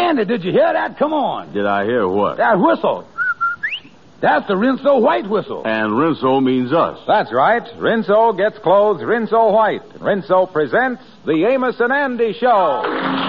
Andy, did you hear that? Come on. Did I hear what? That whistle. That's the Rinso White whistle. And Rinso means us. That's right. Rinso gets clothes Rinso White. Rinso presents the Amos and Andy Show.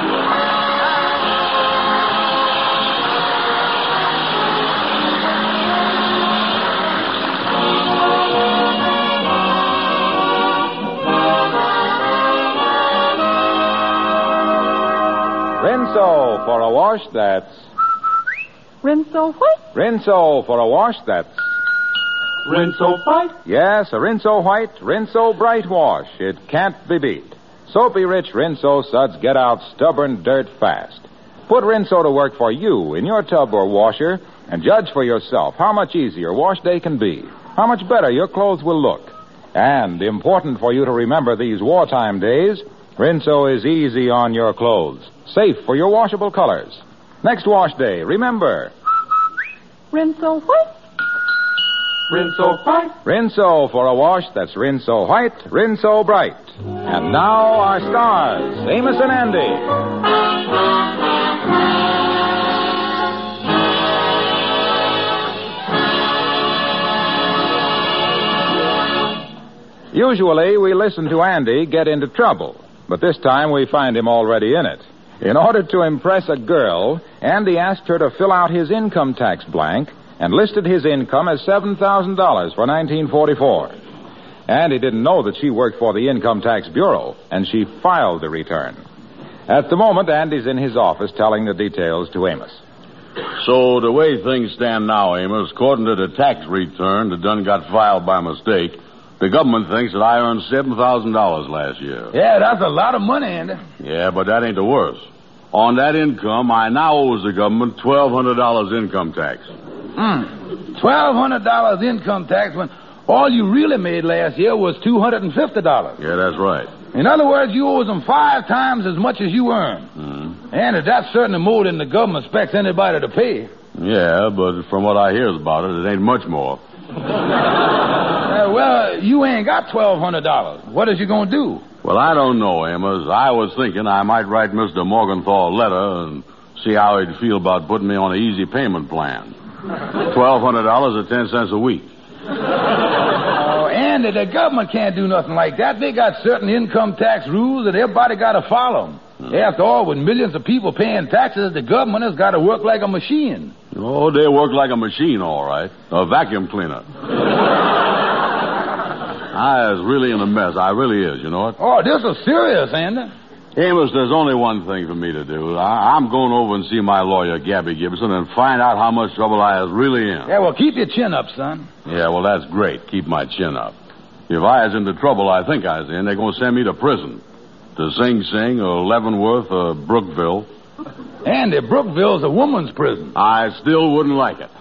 Rinso for a wash that's... Rinso White? Rinso for a wash that's... Rinso White? Yes, a Rinso White, Rinso Bright wash. It can't be beat. Soapy-rich Rinso suds get out stubborn dirt fast. Put Rinso to work for you in your tub or washer and judge for yourself how much easier wash day can be, how much better your clothes will look. And, important for you to remember these wartime days, Rinso is easy on your clothes, safe for your washable colors. Next wash day, remember... Rinso White? Rinso White? Rinso for a wash that's Rinso White, Rinso Bright. And now our stars, Amos and Andy. Usually we listen to Andy get into trouble, but this time we find him already in it. In order to impress a girl, Andy asked her to fill out his income tax blank and listed his income as $7,000 for 1944. Andy didn't know that she worked for the Income Tax Bureau, and she filed the return. At the moment, Andy's in his office telling the details to Amos. So the way things stand now, Amos, according to the tax return that done got filed by mistake, the government thinks that I earned $7,000 last year. Yeah, that's a lot of money, Andy. Yeah, but that ain't the worst. On that income, I now owes the government $1,200 income tax. $1,200 income tax when all you really made last year was $250. Yeah, that's right. In other words, you owe them 5 times as much as you earn. And that's certainly more than the government expects anybody to pay. Yeah, but from what I hears about it, it ain't much more. Well, you ain't got $1,200. What is you going to do? Well, I don't know, Amos. I was thinking I might write Mr. Morgenthau a letter and see how he'd feel about putting me on an easy payment plan. $1,200 at 10 cents a week. Oh, Andy, the government can't do nothing like that. They got certain income tax rules that everybody got to follow. After all, with millions of people paying taxes, the government has got to work like a machine. Oh, they work like a machine, all right. A vacuum cleaner. I is really in a mess. I really is, you know it? Oh, this is serious, Andy. Amos, there's only one thing for me to do. I'm going over and see my lawyer, Gabby Gibson, and find out how much trouble I is really in. Yeah, well, keep your chin up, son. Yeah, well, that's great. Keep my chin up. If I is in the trouble I think I is in, they're going to send me to prison. To Sing Sing or Leavenworth or Brookville. Andy, Brookville's a woman's prison. I still wouldn't like it.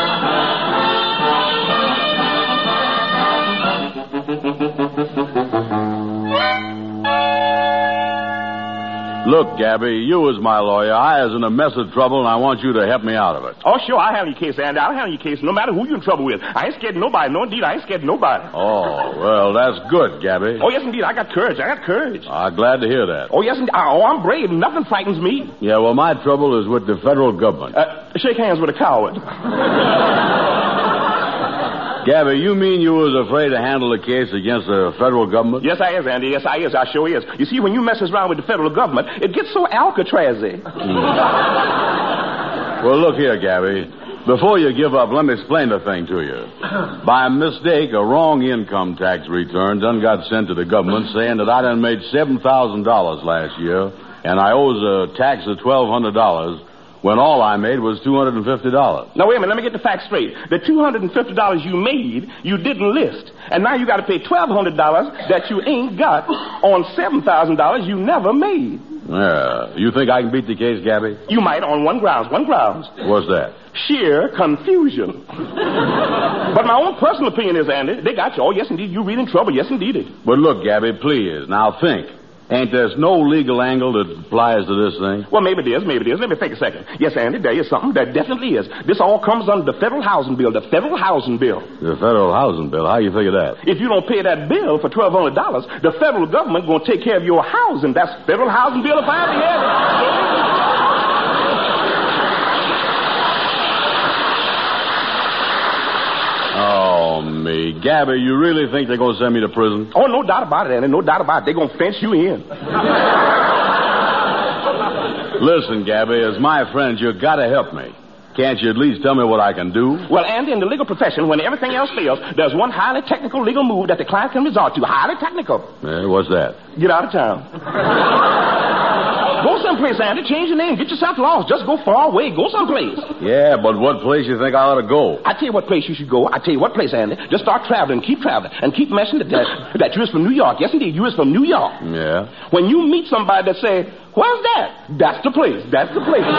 Look, Gabby, you as my lawyer, I is in a mess of trouble, and I want you to help me out of it. Oh, sure, I'll handle your case, Andy. I'll handle your case no matter who you're in trouble with. I ain't scared of nobody. No, indeed, I ain't scared of nobody. Oh, well, that's good, Gabby. Oh, yes, indeed, I got courage. I'm glad to hear that. Oh, yes, indeed. Oh, I'm brave. Nothing frightens me. Yeah, well, my trouble is with the federal government. Shake hands with a coward. Gabby, you mean you was afraid to handle the case against the federal government? Yes, I is, Andy. Yes, I is. I sure is. You see, when you messes around with the federal government, it gets so Alcatraz-y. Well, look here, Gabby. Before you give up, let me explain the thing to you. By mistake, a wrong income tax return done got sent to the government saying that I done made $7,000 last year, and I owes a tax of $1,200 when all I made was $250. Now, wait a minute. Let me get the facts straight. The $250 you made, you didn't list. And now you got to pay $1,200 that you ain't got on $7,000 you never made. Yeah. You think I can beat the case, Gabby? You might on one grounds. What's that? Sheer confusion. But my own personal opinion is, Andy, they got you. Oh, yes, indeed, you're really in trouble. Yes, indeed. But look, Gabby, please. Now think. Ain't there no legal angle that applies to this thing? Well, maybe it is. Let me think a second. Yes, Andy, there is something. There definitely is. This all comes under the Federal Housing Bill. The Federal Housing Bill. The Federal Housing Bill? How you figure that? If you don't pay that bill for $1,200, the federal government going to take care of your housing. That's Federal Housing Bill if I ever had it. me. Gabby, you really think they're going to send me to prison? Oh, no doubt about it, Andy. No doubt about it. They're going to fence you in. Listen, Gabby, as my friend, you got to help me. Can't you at least tell me what I can do? Well, Andy, in the legal profession, when everything else fails, there's one highly technical legal move that the client can resort to. Highly technical. What's that? Get out of town. Go someplace, Andy. Change your name. Get yourself lost. Just go far away. Go someplace. Yeah, but what place you think I ought to go? I tell you what place you should go. I tell you what place, Andy. Just start traveling. Keep traveling. And keep mentioning that you is from New York. Yes, indeed. You is from New York. Yeah. When you meet somebody that say, where's that? That's the place. That's the place.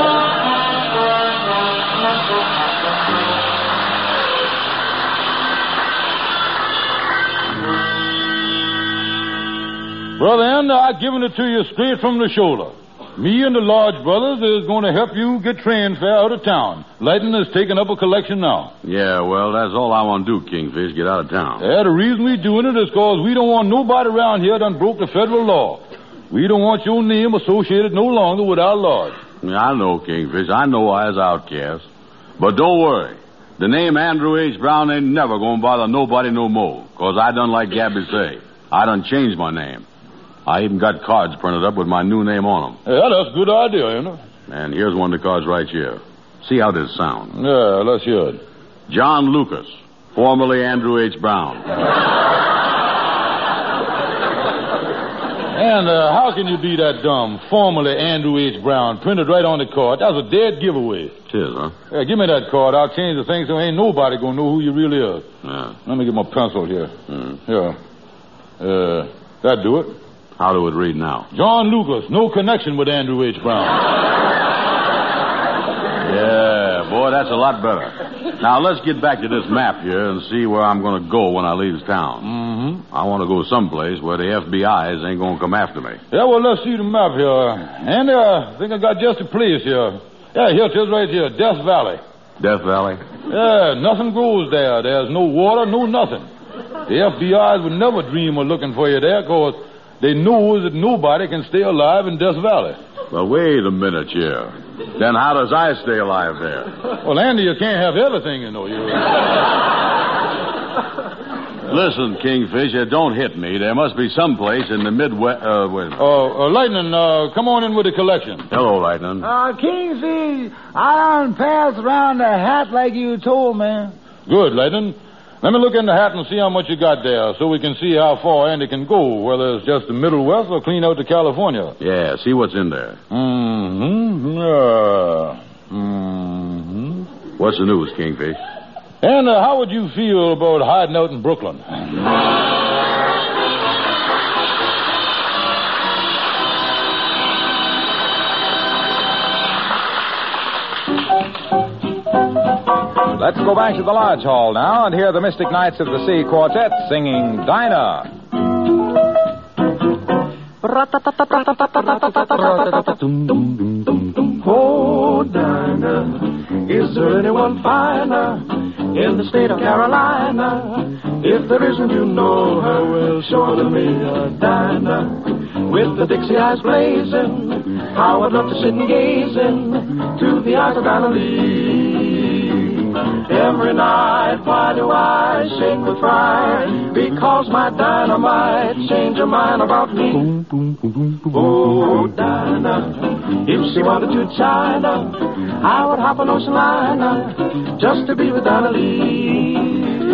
Brother Andy, I've given it to you straight from the shoulder. Me and the Lodge brothers is going to help you get train fare out of town. Lighton is taking up a collection now. Yeah, well, that's all I want to do, Kingfish, get out of town. Yeah, the reason we doing it is because we don't want nobody around here done broke the federal law. We don't want your name associated no longer with our Lodge. Yeah, I know, Kingfish. I know I was outcast. But don't worry. The name Andrew H. Brown ain't never going to bother nobody no more. Because I done like Gabby say. I done changed my name. I even got cards printed up with my new name on them. Yeah, that's a good idea, you know. And here's one of the cards right here. See how this sounds. Yeah, let's hear it. John Lucas, formerly Andrew H. Brown. And how can you be that dumb? Formerly Andrew H. Brown, printed right on the card. That's a dead giveaway. It is, huh? Yeah, give me that card. I'll change the thing so ain't nobody gonna know who you really are. Yeah. Let me get my pencil here. Here. That do it. How do it read now? John Lucas, no connection with Andrew H. Brown. Yeah, boy, that's a lot better. Now, let's get back to this map here and see where I'm going to go when I leave town. Mm-hmm. I want to go someplace where the FBI's ain't going to come after me. Yeah, well, let's see the map here. And I think I got just a place here. Yeah, here it is right here, Death Valley. Death Valley? Yeah, nothing grows there. There's no water, no nothing. The FBI's would never dream of looking for you there because they know that nobody can stay alive in Death Valley. Well, wait a minute here. Then how does I stay alive there? Well, Andy, you can't have everything, you know. Listen, Kingfish, don't hit me. There must be some place in the Midwest. Wait a minute. Lightning, come on in with the collection. Hello, Lightning. Kingfish, I done passed around the hat like you told me. Good, Lightning. Let me look in the hat and see how much you got there so we can see how far Andy can go, whether it's just the Middle West or clean out to California. Yeah, see what's in there. What's the news, Kingfish? And how would you feel about hiding out in Brooklyn? Let's go back to the Lodge Hall now and hear the Mystic Knights of the Sea Quartet singing Dinah. Oh, Dinah, is there anyone finer in the state of Carolina? If there isn't, you know her, well, show her to me, Dinah. With the Dixie eyes blazing, how I'd love to sit and gaze to the eyes of Dinah Lee. Every night, why do I shake with fright? Because my Dinah might change her mind about me. Oh, Dinah, if she wanted to China, I would hop an ocean liner just to be with Dinah Lee.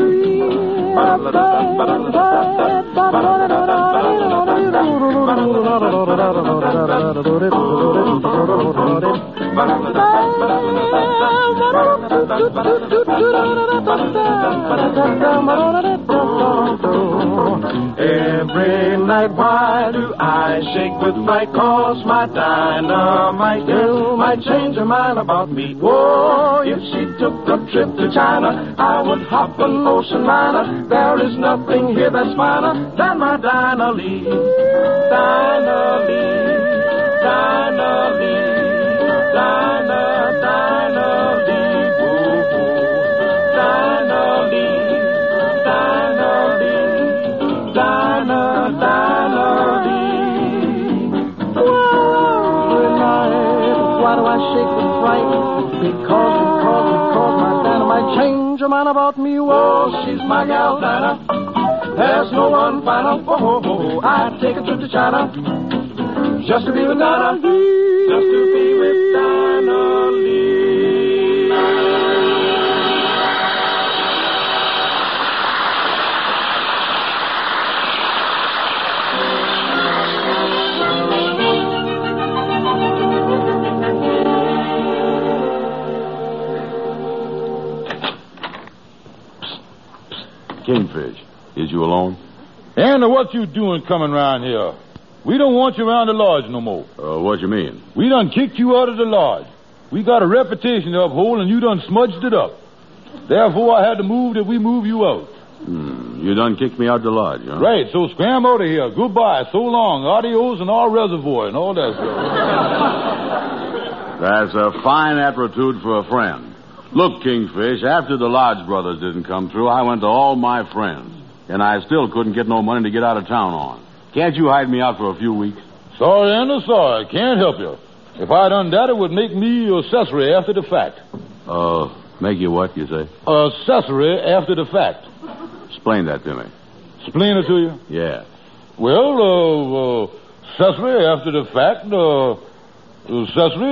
Every night, why do I shake with fright? Cause my dynamite girl might change her mind about me. Whoa, if she took a trip to China, I would hop an ocean liner. There is nothing here that's finer than my Dinah Lee. Dinah Lee, Dinah Lee, Dinah, Dinah Lee, boo-boo. Dinah Lee, Dinah Lee, Dinah, Dinah Lee. Why do I shake with fright? Because my dynamite change her mind about me. Oh, she's my gal, Dinah. There's no one finer. Oh, I'd take a trip to China just to be with Dinah. Just to be with Dinah Lee. Kingfish, is you alone? Andy, what you doing coming around here? We don't want you around the lodge no more. What you mean? We done kicked you out of the lodge. We got a reputation to uphold, and you done smudged it up. Therefore, I had to move that we move you out. You done kicked me out the lodge, huh? Right, so scram out of here. Goodbye, so long, adios, and all reservoir, and all that stuff. That's a fine aptitude for a friend. Look, Kingfish, after the Lodge brothers didn't come through, I went to all my friends, and I still couldn't get no money to get out of town on. Can't you hide me out for a few weeks? Sorry, Andy, sorry. Can't help you. If I done that, it would make me accessory after the fact. Make you what, you say? Accessory after the fact. Explain that to me. Explain it to you? Yeah. Well, accessory after the fact, accessory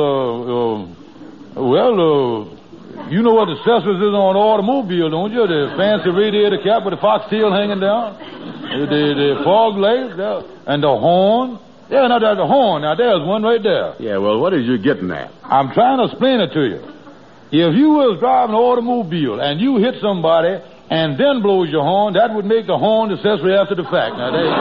is, you know what accessories is on an automobile, don't you? The fancy radiator cap with the foxtail hanging down, the fog lights, and the horn. Yeah, now there's a horn. Now there's one right there. Yeah, well, what is you getting at? I'm trying to explain it to you. If you was driving an automobile and you hit somebody and then blows your horn, that would make the horn accessory after the fact. Now there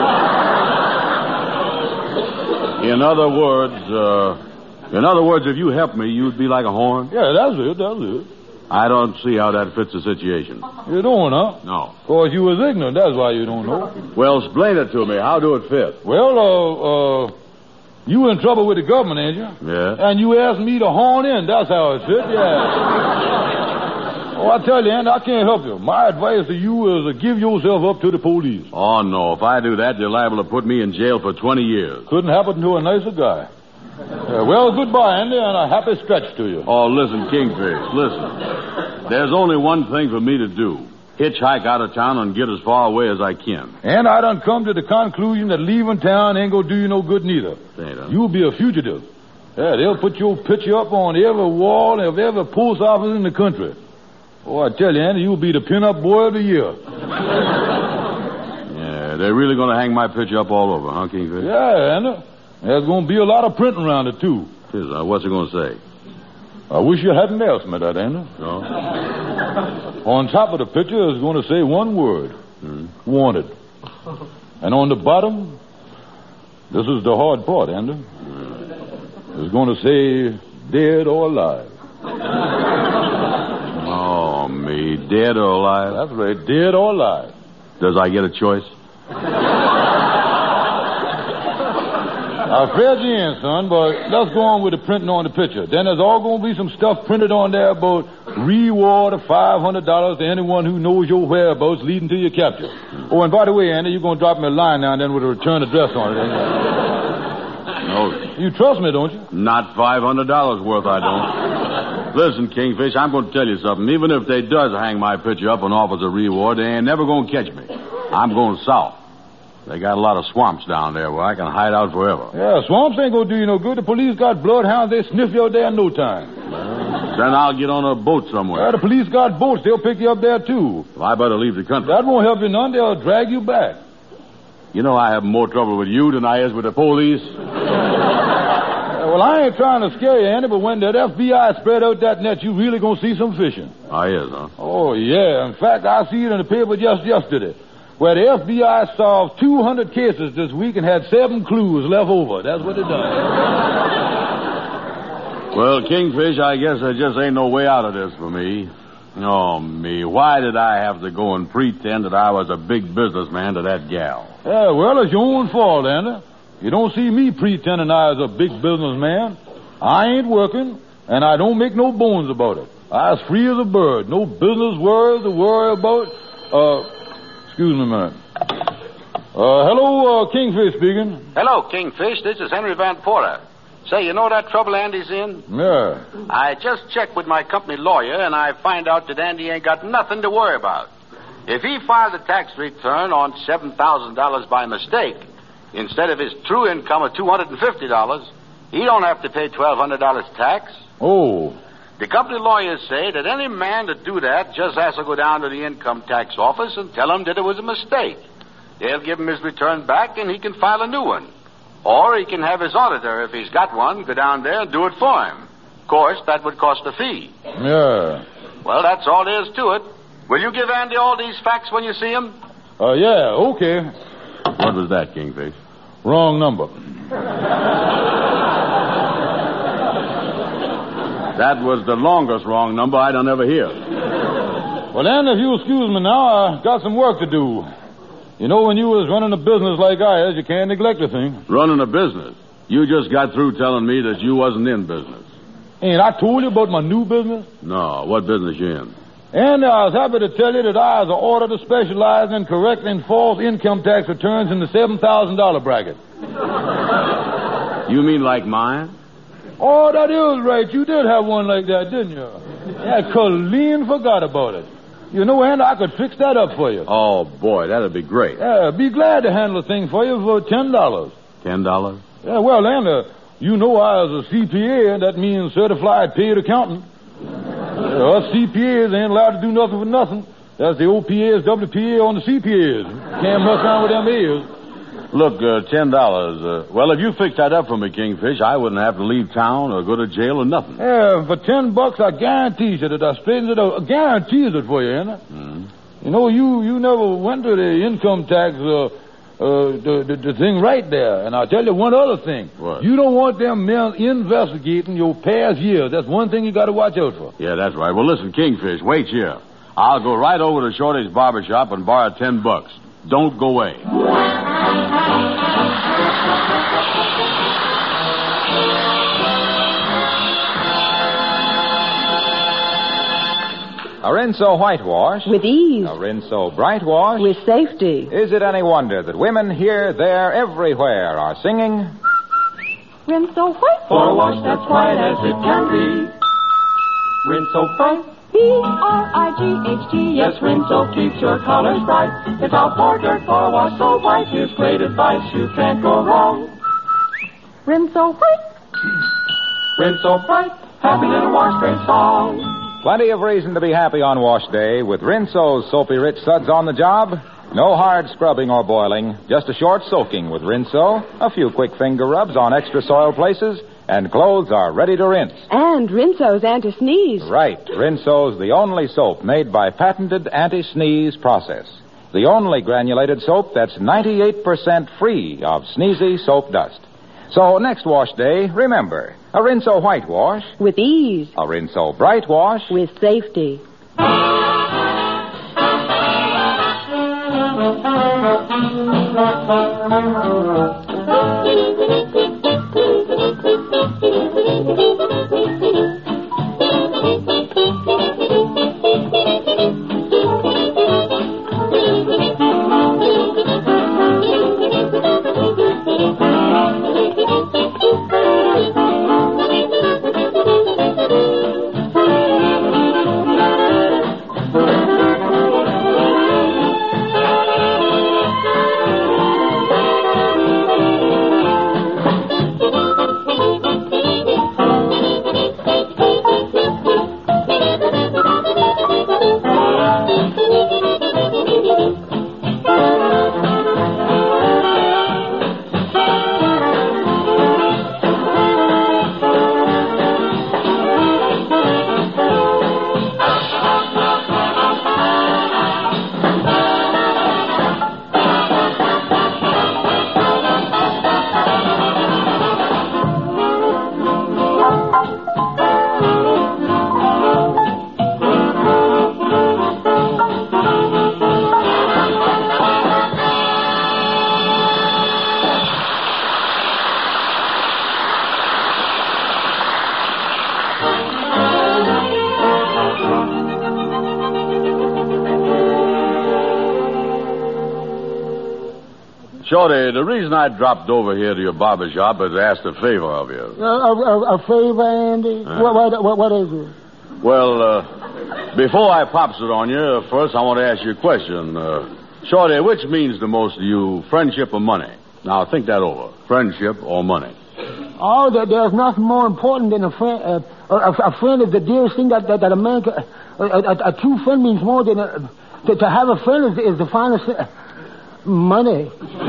you go. In other words, if you helped me, you'd be like a horn? Yeah, that's it. I don't see how that fits the situation. You don't, huh? No. Of course, you was ignorant. That's why you don't know. Well, explain it to me. How do it fit? Well, you in trouble with the government, ain't you? Yeah. And you asked me to horn in. That's how it fit, yeah. Oh, I tell you, Andy, I can't help you. My advice to you is to give yourself up to the police. Oh, no. If I do that, you're liable to put me in jail for 20 years. Couldn't happen to a nicer guy. Well, goodbye, Andy, and a happy stretch to you. Oh, listen, Kingfish, listen. There's only one thing for me to do. Hitchhike out of town and get as far away as I can. And I done come to the conclusion that leaving town ain't gonna do you no good neither. You'll be a fugitive. Yeah, they'll put your picture up on every wall of every post office in the country. Oh, I tell you, Andy, you'll be the pin-up boy of the year. Yeah, they're really gonna hang my picture up all over, huh, Kingfish? Yeah, Andy. There's going to be a lot of printing around it, too. What's it going to say? I wish you hadn't asked me that, Andy. No? On top of the picture, it's going to say one word. Wanted. And on the bottom, this is the hard part, Andy. It's going to say dead or alive. Oh, me. Dead or alive? That's right, dead or alive. Does I get a choice? I fed you in, son, but let's go on with the printing on the picture. Then there's all going to be some stuff printed on there about reward of $500 to anyone who knows your whereabouts leading to your capture. Oh, and by the way, Andy, you're going to drop me a line now and then with a return address on it, ain't you? No. You trust me, don't you? Not $500 worth, I don't. Listen, Kingfish, I'm going to tell you something. Even if they does hang my picture up and offers a reward, they ain't never going to catch me. I'm going south. They got a lot of swamps down there where I can hide out forever. Yeah, swamps ain't gonna do you no good. The police got bloodhounds. They sniff you out there in no time. Then I'll get on a boat somewhere. Yeah, the police got boats. They'll pick you up there, too. Well, I better leave the country. That won't help you none. They'll drag you back. You know I have more trouble with you than I is with the police. Well, I ain't trying to scare you, Andy, but when that FBI spread out that net, you really gonna see some fishing. I is, huh? Oh, yeah. In fact, I see it in the paper just yesterday, where the FBI solved 200 cases this week and had 7 clues left over. That's what it done. Well, Kingfish, I guess there just ain't no way out of this for me. Oh, me. Why did I have to go and pretend that I was a big businessman to that gal? Yeah, well, it's your own fault, Andy. You don't see me pretending I was a big businessman. I ain't working, and I don't make no bones about it. I was free as a bird. No business worries to worry about. Excuse me a minute. Hello, Kingfish speaking. Hello, Kingfish. This is Henry Van Porter. Say, you know that trouble Andy's in? Yeah. I just checked with my company lawyer, and I find out that Andy ain't got nothing to worry about. If he filed a tax return on $7,000 by mistake, instead of his true income of $250, he don't have to pay $1,200 tax. Oh. The company lawyers say that any man to do that just has to go down to the income tax office and tell them that it was a mistake. They'll give him his return back, and he can file a new one. Or he can have his auditor, if he's got one, go down there and do it for him. Of course, that would cost a fee. Yeah. Well, that's all there is to it. Will you give Andy all these facts when you see him? Yeah, okay. What was that, Kingfish? Wrong number. That was the longest wrong number I'd ever hear. Well, then, if you'll excuse me now, I got some work to do. You know, when you was running a business like I is, you can't neglect a thing. Running a business? You just got through telling me that you wasn't in business. Ain't I told you about my new business? No, what business you in? And I was happy to tell you that I was ordered to specialize in correcting false income tax returns in the $7,000 bracket. You mean like mine? Oh, that is right. You did have one like that, didn't you? Yeah, Colleen forgot about it. You know, and I could fix that up for you. Oh, boy, that'd be great. Yeah, be glad to handle the thing for you for $10. $10? Yeah, well, and you know I was a CPA, and that means certified paid accountant. Us CPAs ain't allowed to do nothing for nothing. That's the OPAs, WPA on the CPAs. Can't mess around with them ears. Look, $10. Well, if you fix that up for me, Kingfish, I wouldn't have to leave town or go to jail or nothing. Yeah, for $10, I guarantee you that I straightened it out. I guarantee it for you, ain't I? Mm-hmm. You know, you never went to the income tax, the thing right there. And I'll tell you one other thing. What? You don't want them men investigating your past years. That's one thing you got to watch out for. Yeah, that's right. Well, listen, Kingfish, wait here. I'll go right over to Shorty's barber shop and borrow $10. Don't go away. A Rinso whitewash. With ease. A Rinso bright wash. With safety. Is it any wonder that women here, there, everywhere are singing? Rinso white. For a wash that's white as it can be. Rinso bright. B-R-I-G-H-T. Yes, Rinso keeps your colors bright. It's out for dirt for a wash so white. Here's great advice, you can't go wrong. Rinso white. Rinso bright. Happy little wash day song. Plenty of reason to be happy on wash day with Rinso's soapy rich suds on the job. No hard scrubbing or boiling, just a short soaking with Rinso, a few quick finger rubs on extra soiled places, and clothes are ready to rinse. And Rinso's anti-sneeze. Right. Rinso's the only soap made by patented anti-sneeze process. The only granulated soap that's 98% free of sneezy soap dust. So next wash day, remember, a Rinso whitewash. With ease. A Rinso bright wash. With safety. Shorty, the reason I dropped over here to your barber shop is to ask a favor of you. A favor, Andy? What is it? Well, before I pops it on you, first I want to ask you a question. Shorty, which means the most to you, friendship or money? Now, think that over. Friendship or money? Oh, there's nothing more important than a friend. A friend is the dearest thing that a man can... A true friend means more than... To have a friend is the finest... Money.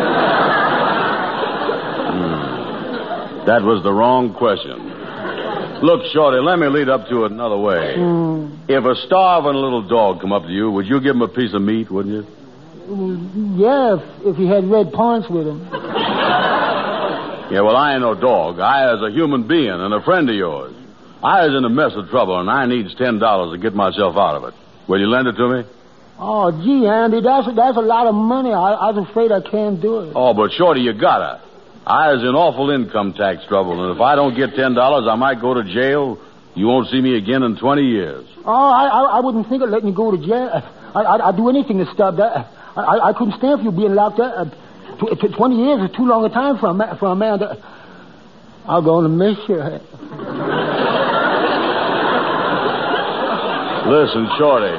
That was the wrong question. Look, Shorty, let me lead up to it another way. If a starving little dog come up to you, would you give him a piece of meat, wouldn't you? Yeah, if he had red pants with him. Yeah, well, I ain't no dog. I is a human being and a friend of yours. I is in a mess of trouble, and I needs $10 to get myself out of it. Will you lend it to me? Oh, gee, Andy, that's a lot of money. I was afraid I can't do it. Oh, but Shorty, you gotta. I is in awful income tax trouble, and if I don't get $10, I might go to jail. You won't see me again in 20 years. Oh, I wouldn't think of letting you go to jail. I'd do anything to stop that. I couldn't stand for you being locked up. 20 years is too long a time for a man to... I'm going to miss you. Listen, Shorty.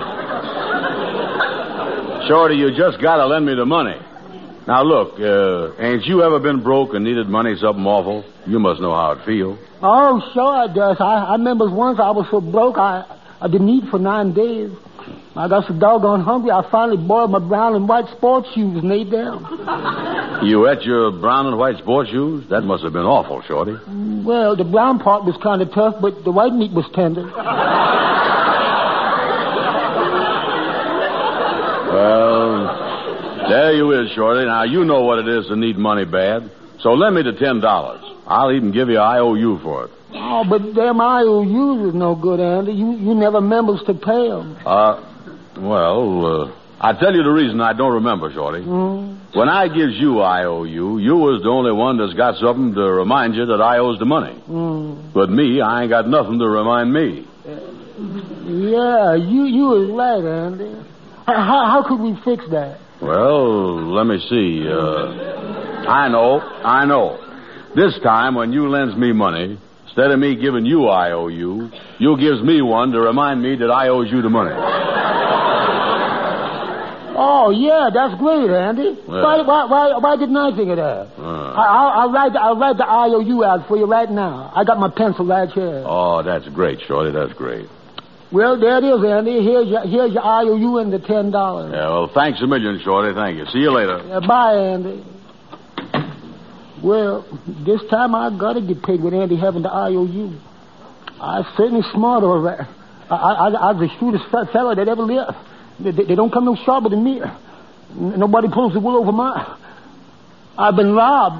Shorty, you just gotta lend me the money. Now, look, ain't you ever been broke and needed money something awful? You must know how it feels. Oh, sure I does. I remember once I was so broke I didn't eat for 9 days. I got so doggone hungry, I finally boiled my brown and white sports shoes and laid down. You ate your brown and white sports shoes? That must have been awful, Shorty. Well, the brown part was kind of tough, but the white meat was tender. Well, there you is, Shorty. Now, you know what it is to need money bad. So lend me the $10. I'll even give you an IOU for it. Oh, but them IOUs is no good, Andy. You never remembers to pay them. I tell you the reason I don't remember, Shorty. When I gives you IOU, you was the only one that's got something to remind you that I owes the money. But me, I ain't got nothing to remind me. Yeah, you is right, Andy. How could we fix that? Well, let me see. I know. This time, when you lends me money, instead of me giving you IOU, you gives me one to remind me that I owes you the money. Oh, yeah, that's great, Andy. Yeah. Why didn't I think of that? I'll write the IOU out for you right now. I got my pencil right here. Oh, that's great, Shorty. That's great. Well, there it is, Andy. Here's your IOU and the $10. Yeah, well, thanks a million, Shorty. Thank you. See you later. Bye, Andy. Well, this time I gotta get paid with Andy having the IOU. I certainly smart over that. I was the shrewdest fellow that ever lived. They don't come no sharper than me. Nobody pulls the wool over my... I've been robbed.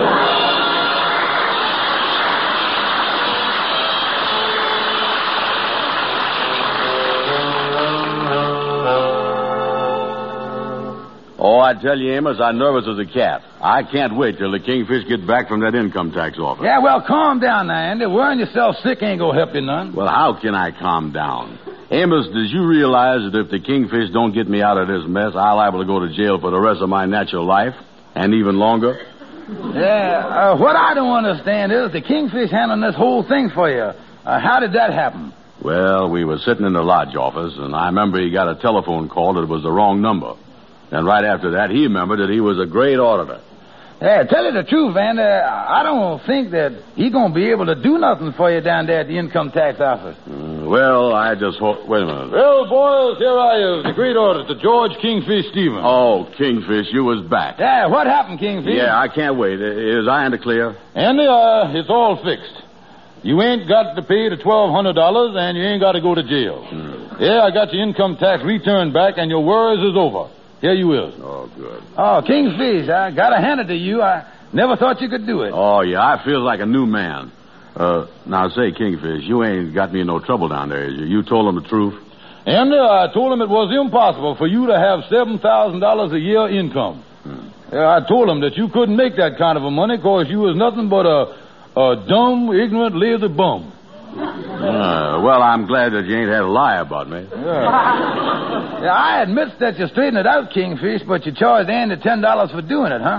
Oh, I tell you, Amos, I'm nervous as a cat. I can't wait till the Kingfish get back from that income tax office. Yeah, well, calm down now, Andy. Worrying yourself sick ain't gonna help you none. Well, how can I calm down? Amos, did you realize that if the Kingfish don't get me out of this mess, I'm liable to go to jail for the rest of my natural life, and even longer? Yeah, what I don't understand is the Kingfish handling this whole thing for you. How did that happen? Well, we were sitting in the lodge office, and I remember he got a telephone call that it was the wrong number. And right after that, he remembered that he was a great auditor. Yeah, tell you the truth, Andy, I don't think that he's going to be able to do nothing for you down there at the income tax office. Well, I just hope... Wait a minute. Well, boys, here I is, the great auditor, George Kingfish Stevens. Oh, Kingfish, you was back. Yeah, what happened, Kingfish? Yeah, I can't wait. Is I in the clear? Andy, it's all fixed. You ain't got to pay the $1,200, and you ain't got to go to jail. Yeah, I got your income tax return back, and your worries is over. Here you is. Oh, good. Oh, Kingfish, I gotta hand it to you. I never thought you could do it. Oh, yeah, I feel like a new man. Now, say, Kingfish, you ain't got me in no trouble down there, is you? You told him the truth? Andy, I told him it was impossible for you to have $7,000 a year income. I told him that you couldn't make that kind of a money because you was nothing but a dumb, ignorant, lazy bum. Well, I'm glad that you ain't had a lie about me. Yeah, I admit that you straightened it out, Kingfish, but you charged Andy $10 for doing it, huh?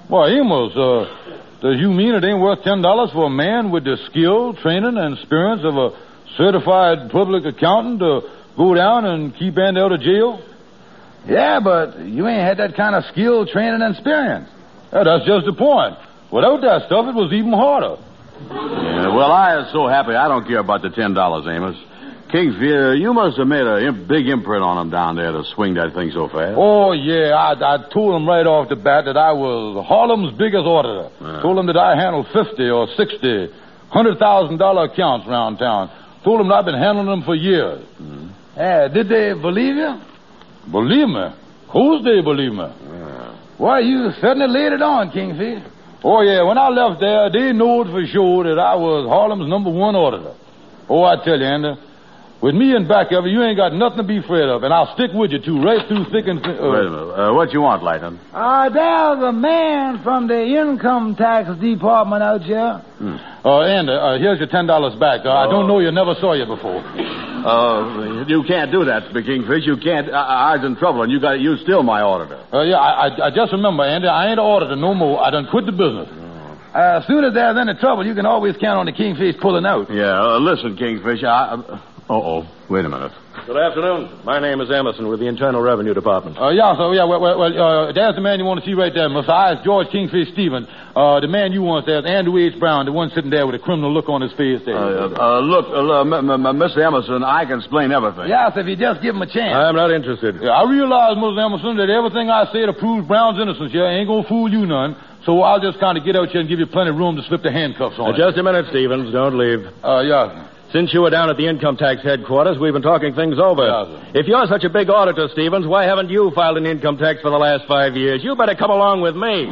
Well, Amos, does you mean it ain't worth $10 for a man with the skill, training, and experience of a certified public accountant to go down and keep Andy out of jail? Yeah, but you ain't had that kind of skill, training, and experience. Yeah, that's just the point. Without that stuff, it was even harder. Yeah, well, I am so happy I don't care about the $10, Amos. Kingsfield, you must have made a big imprint on him down there to swing that thing so fast. Oh, yeah. I told him right off the bat that I was Harlem's biggest auditor. Told him that I handled 50 or 60, $100,000 accounts around town. Told him that I've been handling them for years. Yeah, did they believe you? Believe me? Who's they believe me? Why, you certainly laid it on, Kingfish. Oh, yeah. When I left there, they knowed for sure that I was Harlem's #1 auditor. Oh, I tell you, Andy, with me in back of you, you ain't got nothing to be afraid of, and I'll stick with you, too, right through thick and thin. Wait a minute. What you want, Lighton? There's a man from the income tax department out here. Andy, here's your $10 back. I don't know you, never saw you before. You can't do that, Kingfish. You can't. I was in trouble, and you still my auditor. Yeah, I just remember, Andy, I ain't an auditor no more. I done quit the business. As soon as there's any trouble, you can always count on the Kingfish pulling out. Yeah, listen, Kingfish, wait a minute. Good afternoon. My name is Emerson with the Internal Revenue Department. Well, there's the man you want to see right there, Mister. It's George Kingfish Stevens. The man you want there's Andrew H. Brown, the one sitting there with a criminal look on his face there. Mr. Emerson, I can explain everything. Yes, if you just give him a chance. I'm not interested. Yeah, I realize, Mr. Emerson, that everything I say to prove Brown's innocence here ain't gonna fool you none. So I'll just kind of get out here and give you plenty of room to slip the handcuffs on. Just a minute, Stevens. Don't leave. Yeah. Since you were down at the income tax headquarters, we've been talking things over. Yeah, if you're such a big auditor, Stevens, why haven't you filed an income tax for the last 5 years? You better come along with me.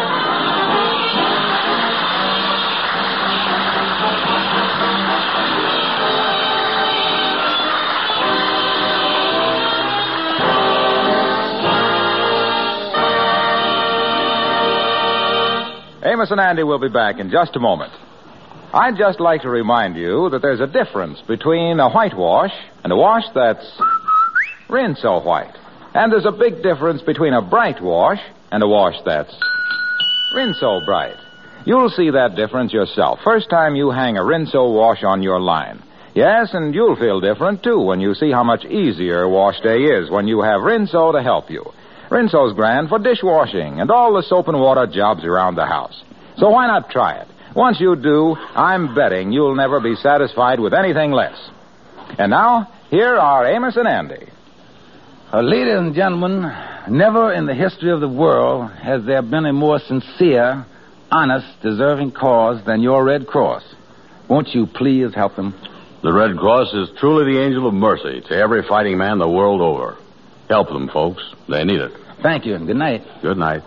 Amos and Andy will be back in just a moment. I'd just like to remind you that there's a difference between a whitewash and a wash that's Rinso white. And there's a big difference between a bright wash and a wash that's Rinso bright. You'll see that difference yourself first time you hang a Rinso wash on your line. Yes, and you'll feel different, too, when you see how much easier wash day is when you have Rinso to help you. Rinso's grand for dishwashing and all the soap and water jobs around the house. So why not try it? Once you do, I'm betting you'll never be satisfied with anything less. And now, here are Amos and Andy. Ladies and gentlemen, never in the history of the world has there been a more sincere, honest, deserving cause than your Red Cross. Won't you please help them? The Red Cross is truly the angel of mercy to every fighting man the world over. Help them, folks. They need it. Thank you, and good night. Good night.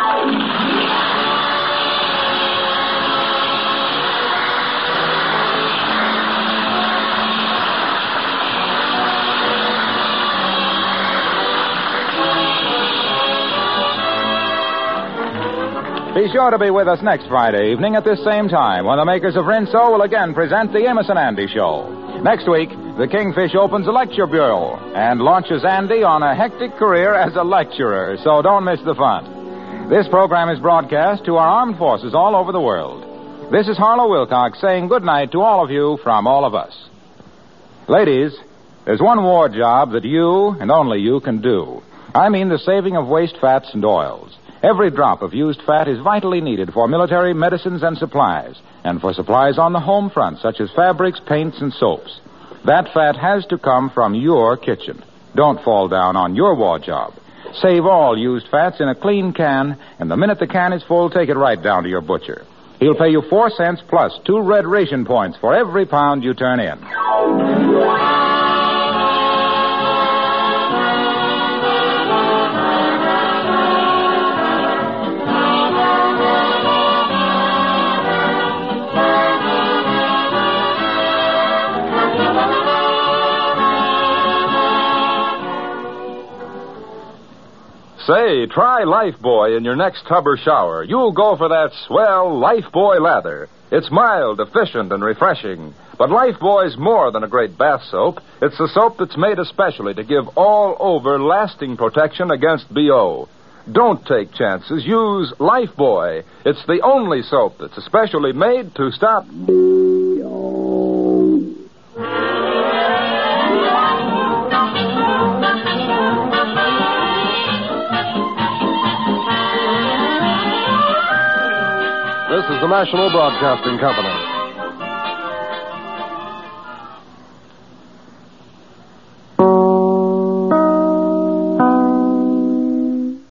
Be sure to be with us next Friday evening at this same time when the makers of Rinso will again present the Amos and Andy Show. Next week, the Kingfish opens a lecture bureau and launches Andy on a hectic career as a lecturer, so don't miss the fun. This program is broadcast to our armed forces all over the world. This is Harlow Wilcox saying good night to all of you from all of us. Ladies, there's one war job that you and only you can do. I mean the saving of waste fats and oils. Every drop of used fat is vitally needed for military medicines and supplies, and for supplies on the home front, such as fabrics, paints, and soaps. That fat has to come from your kitchen. Don't fall down on your war job. Save all used fats in a clean can, and the minute the can is full, take it right down to your butcher. He'll pay you 4 cents plus 2 red ration points for every pound you turn in. Say, try Lifebuoy in your next tub or shower. You'll go for that swell Lifebuoy lather. It's mild, efficient, and refreshing. But Lifebuoy's more than a great bath soap. It's a soap that's made especially to give all-over lasting protection against BO. Don't take chances. Use Lifebuoy. It's the only soap that's especially made to stop... This is the National Broadcasting Company.